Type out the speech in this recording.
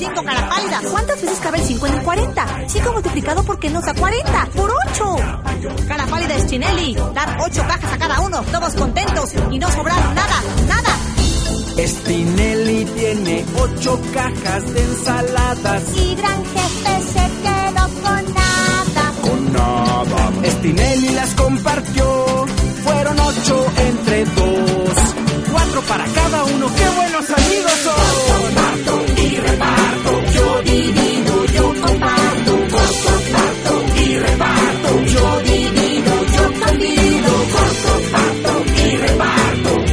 5 cara pálida. ¿Cuántas veces cabe el 5 en el 40? 5 multiplicado por qué nos da 40. ¡Por 8! Cara pálida Spinelli. Dar 8 cajas a cada uno. Todos contentos y no sobraron nada. Spinelli tiene 8 cajas de ensaladas. Y gran jefe se quedó con nada. Con nada. Spinelli las compartió. Fueron 8 entre 2. 4 para cada uno. ¡Qué bueno